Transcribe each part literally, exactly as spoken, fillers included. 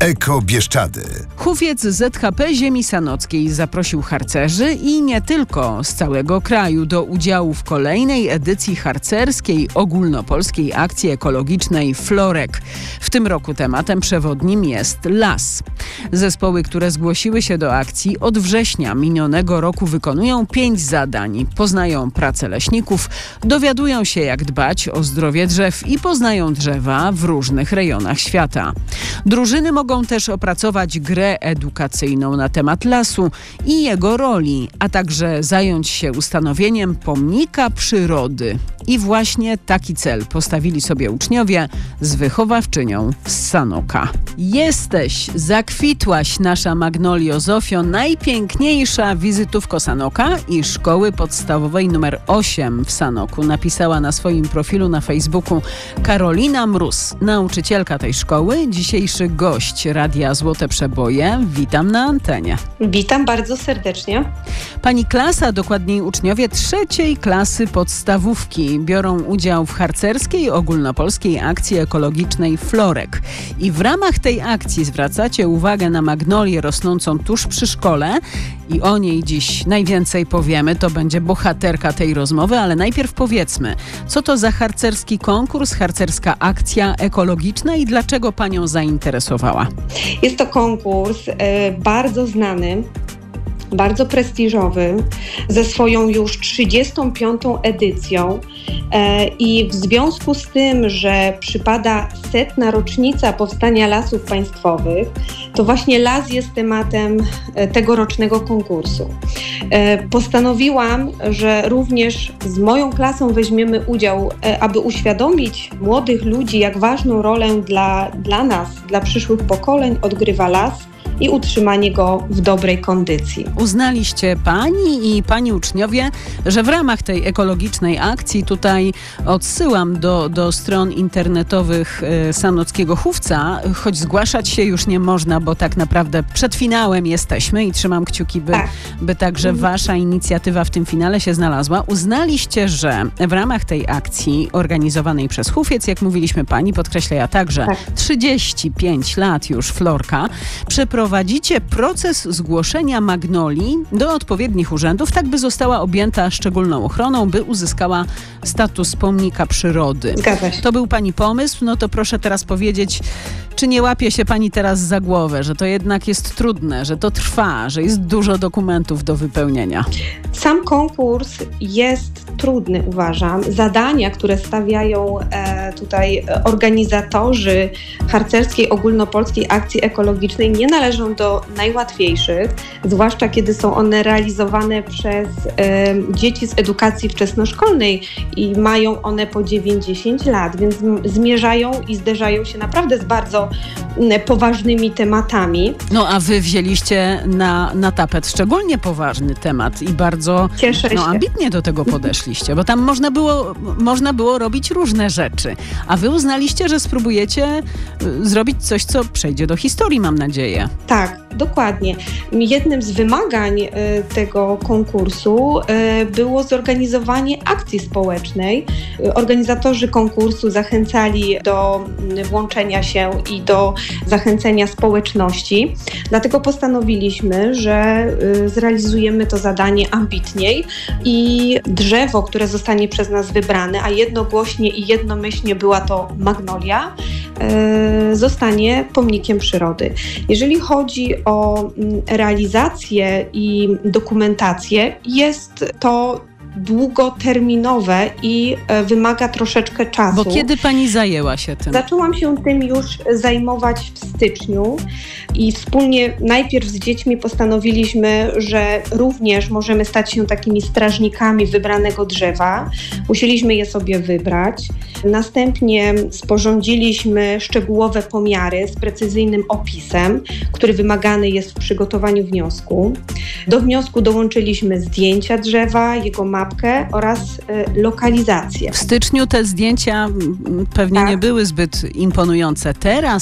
Eko Bieszczady. Hufiec Z H P Ziemi Sanockiej zaprosił harcerzy i nie tylko z całego kraju do udziału w kolejnej edycji harcerskiej ogólnopolskiej akcji ekologicznej Florek. W tym roku tematem przewodnim jest las. Zespoły, które zgłosiły się do akcji od września minionego roku wykonują pięć zadań. Poznają pracę leśników, dowiadują się jak dbać o zdrowie drzew i poznają drzewa w różnych rejonach świata. Drużyny mogą też opracować grę edukacyjną na temat lasu i jego roli, a także zająć się ustanowieniem pomnika przyrody. I właśnie taki cel postawili sobie uczniowie z wychowawczynią z Sanoka. Jesteś, zakwitłaś nasza Magnolio Zofio, najpiękniejsza wizytówko Sanoka i szkoły podstawowej numer osiem w Sanoku. Napisała na swoim profilu na Facebooku Karolina Mróz, nauczycielka tej szkoły, dzisiejszy gość Radia Złote Przeboje. Witam na antenie. Witam bardzo serdecznie. Pani klasa, dokładniej uczniowie trzeciej klasy podstawówki biorą udział w harcerskiej ogólnopolskiej akcji ekologicznej Florek. I w ramach tej akcji zwracacie uwagę na magnolię rosnącą tuż przy szkole i o niej dziś najwięcej powiemy. To będzie bohaterka tej rozmowy, ale najpierw powiedzmy, co to za harcerski konkurs, harcerska akcja ekologiczna i dlaczego panią zainteresowała? Jest to konkurs e, bardzo znany, bardzo prestiżowy, ze swoją już trzydziestą piątą edycją e, i w związku z tym, że przypada setna rocznica powstania Lasów Państwowych, to właśnie las jest tematem e, tegorocznego konkursu. E, postanowiłam, że również z moją klasą weźmiemy udział, e, aby uświadomić młodych ludzi, jak ważną rolę dla, dla nas, dla przyszłych pokoleń odgrywa las i utrzymanie go w dobrej kondycji. Uznaliście pani i pani uczniowie, że w ramach tej ekologicznej akcji, tutaj odsyłam do, do stron internetowych y, Sanockiego Hufca, choć zgłaszać się już nie można, bo tak naprawdę przed finałem jesteśmy i trzymam kciuki, by, tak. by także wasza inicjatywa w tym finale się znalazła. Uznaliście, że w ramach tej akcji organizowanej przez Hufiec, jak mówiliśmy pani, podkreśla ja także, tak. trzydzieści pięć lat już Florka, przeprowadziła Prowadzicie proces zgłoszenia magnolii do odpowiednich urzędów, tak by została objęta szczególną ochroną, by uzyskała status pomnika przyrody. Zgadza się. To był pani pomysł, no to proszę teraz powiedzieć, czy nie łapie się pani teraz za głowę, że to jednak jest trudne, że to trwa, że jest dużo dokumentów do wypełnienia? Sam konkurs jest trudny, uważam. Zadania, które stawiają e, tutaj organizatorzy harcerskiej ogólnopolskiej akcji ekologicznej, nie należą do najłatwiejszych, zwłaszcza kiedy są one realizowane przez e, dzieci z edukacji wczesnoszkolnej i mają one po dziewięć dziesięć lat, więc zmierzają i zderzają się naprawdę z bardzo m, poważnymi tematami. No a wy wzięliście na, na tapet szczególnie poważny temat i bardzo Cieszę no, się. ambitnie do tego podeszliście, bo tam można było, można było robić różne rzeczy, a wy uznaliście, że spróbujecie y, zrobić coś, co przejdzie do historii, mam nadzieję. Tak, dokładnie. Jednym z wymagań y, tego konkursu y, było zorganizowanie akcji społecznej. Y, organizatorzy konkursu zachęcali do y, włączenia się i do zachęcenia społeczności. Dlatego postanowiliśmy, że y, zrealizujemy to zadanie ambitniej i drzewo, które zostanie przez nas wybrane, a jednogłośnie i jednomyślnie była to magnolia, y, zostanie pomnikiem przyrody. Jeżeli chodzi o realizację i dokumentację, jest to długoterminowe i wymaga troszeczkę czasu. Bo kiedy pani zajęła się tym? Zaczęłam się tym już zajmować w styczniu i wspólnie najpierw z dziećmi postanowiliśmy, że również możemy stać się takimi strażnikami wybranego drzewa. Musieliśmy je sobie wybrać. Następnie sporządziliśmy szczegółowe pomiary z precyzyjnym opisem, który wymagany jest w przygotowaniu wniosku. Do wniosku dołączyliśmy zdjęcia drzewa, jego mapę oraz y, lokalizację. W styczniu te zdjęcia pewnie tak. nie były zbyt imponujące. Teraz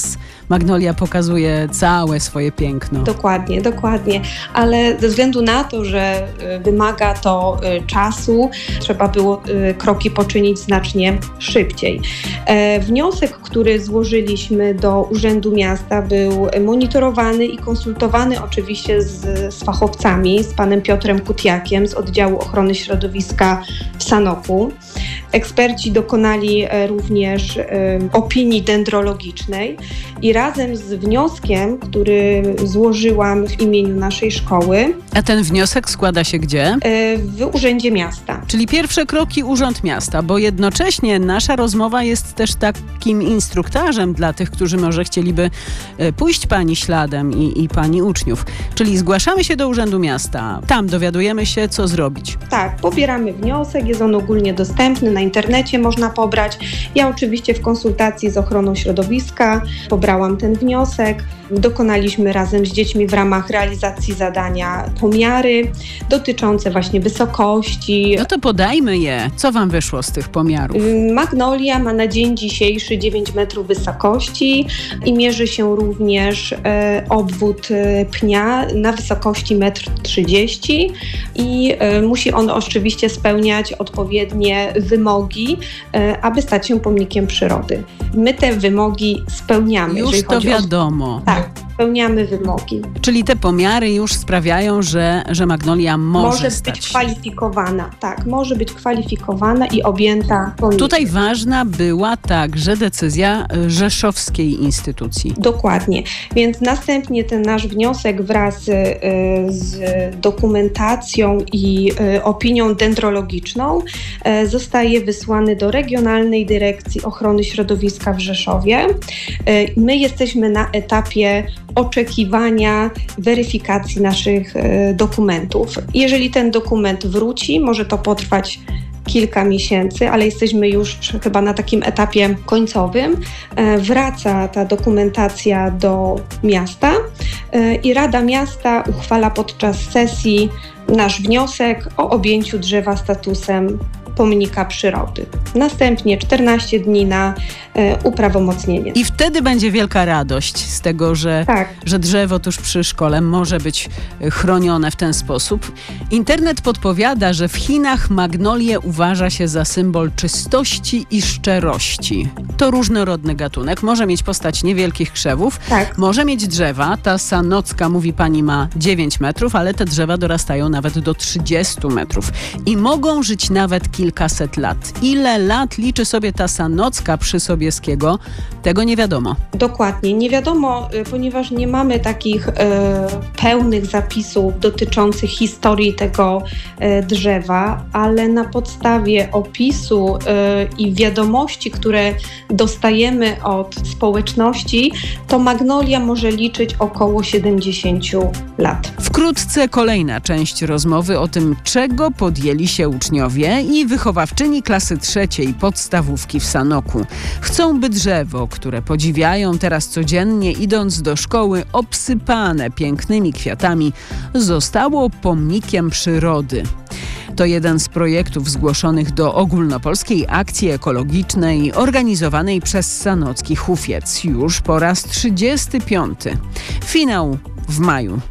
magnolia pokazuje całe swoje piękno. Dokładnie, dokładnie, ale ze względu na to, że wymaga to czasu, trzeba było kroki poczynić znacznie szybciej. Wniosek, który złożyliśmy do Urzędu Miasta, był monitorowany i konsultowany oczywiście z, z fachowcami, z panem Piotrem Kutiakiem z Oddziału Ochrony Środowiska w Sanoku. Eksperci dokonali również y, opinii dendrologicznej i razem z wnioskiem, który złożyłam w imieniu naszej szkoły. A ten wniosek składa się gdzie? Y, w Urzędzie Miasta. Czyli pierwsze kroki Urząd Miasta, bo jednocześnie nasza rozmowa jest też takim instruktażem dla tych, którzy może chcieliby pójść pani śladem i, i pani uczniów. Czyli zgłaszamy się do Urzędu Miasta, tam dowiadujemy się, co zrobić. Tak, pobieramy wniosek, jest on ogólnie dostępny, na internecie można pobrać. Ja oczywiście w konsultacji z ochroną środowiska pobrałam ten wniosek. Dokonaliśmy razem z dziećmi w ramach realizacji zadania pomiary dotyczące właśnie wysokości. No to podajmy je. Co wam wyszło z tych pomiarów? Magnolia ma na dzień dzisiejszy dziewięć metrów wysokości i mierzy się również e, obwód e, pnia na wysokości jeden przecinek trzydzieści metra i e, musi on oczywiście spełniać odpowiednie wymogi, e, aby stać się pomnikiem przyrody. My te wymogi spełniamy. Już to wiadomo. O... Tak. Spełniamy wymogi. Czyli te pomiary już sprawiają, że, że magnolia może, może stać. być kwalifikowana. Tak, może być kwalifikowana i objęta pomnikiem. Tutaj ważna była także decyzja rzeszowskiej instytucji. Dokładnie. Więc następnie ten nasz wniosek wraz y, z dokumentacją i y, opinią dendrologiczną y, zostaje wysłany do Regionalnej Dyrekcji Ochrony Środowiska w Rzeszowie. Y, my jesteśmy na etapie oczekiwania weryfikacji naszych e, dokumentów. Jeżeli ten dokument wróci, może to potrwać kilka miesięcy, ale jesteśmy już chyba na takim etapie końcowym. E, wraca ta dokumentacja do miasta e, i Rada Miasta uchwala podczas sesji nasz wniosek o objęciu drzewa statusem pomnika przyrody. Następnie czternaście dni na e, uprawomocnienie. I wtedy będzie wielka radość z tego, że, tak. że drzewo tuż przy szkole może być chronione w ten sposób. Internet podpowiada, że w Chinach magnolię uważa się za symbol czystości i szczerości. To różnorodny gatunek. Może mieć postać niewielkich krzewów, tak. może mieć drzewa. Ta sanocka, mówi pani, ma dziewięć metrów, ale te drzewa dorastają nawet do trzydziestu metrów. I mogą żyć nawet kilka kilkaset lat. Ile lat liczy sobie ta sanocka przy Sobieskiego? Tego nie wiadomo. Dokładnie. Nie wiadomo, ponieważ nie mamy takich e, pełnych zapisów dotyczących historii tego e, drzewa, ale na podstawie opisu e, i wiadomości, które dostajemy od społeczności, to magnolia może liczyć około siedemdziesiąt lat. Wkrótce kolejna część rozmowy o tym, czego podjęli się uczniowie i wychowawczyni klasy trzeciej podstawówki w Sanoku. Chcą, by drzewo, które podziwiają teraz codziennie idąc do szkoły, obsypane pięknymi kwiatami, zostało pomnikiem przyrody. To jeden z projektów zgłoszonych do ogólnopolskiej akcji ekologicznej organizowanej przez Sanocki Hufiec już po raz trzydziesty piąty. Finał w maju.